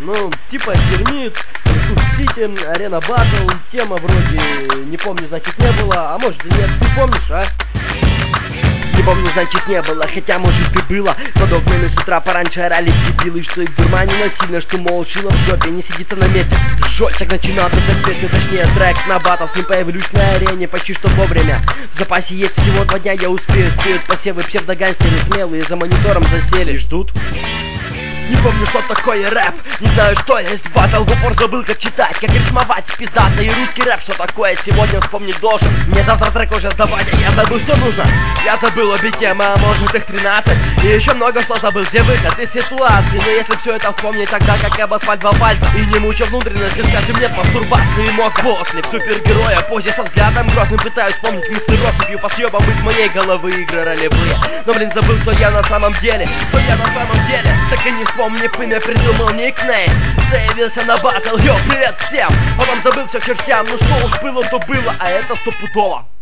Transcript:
Ну, типа Термит, Тут Сити, Арена Батл, тема вроде, не помню, значит, не было, а может и нет, ты помнишь, а? Не помню, значит, не было, хотя может и было. Но догмами с утра пораньше орали дебилы, что их дурманило сильно, что мол шило в жопе, не сидится на месте. Жольчик начинал писать песню, точнее трек на батл. С ним появлюсь на арене почти что вовремя. В запасе есть всего 2 дня, я успею. Спеют посевы псевдогангстеры смелые, за монитором засели, ждут. Не помню, что такое рэп, не знаю, что есть батл. В упор забыл, как читать, как рифмовать пиздато. И русский рэп, что такое, сегодня вспомнить должен. Мне завтра трек уже сдавать, а я забыл, что нужно. Я забыл обе темы, а может их 13. И еще много что забыл, где выход из ситуации. Но если все это вспомнить, тогда как об асфальт 2 пальца. И не муча внутренности, скажем, нет мастурбации мозга. После в супергероя позе со взглядом грозным пытаюсь вспомнить мысли россыпью по съебам из моей головы игры ролевые. Но, блин, забыл, кто я на самом деле. Кто я на самом деле, так и не вспомнив имя, придумал никнейм. Заявился на батл, йо, привет всем. Потом забыл все к чертям, ну что уж было, то было, а это стопудово.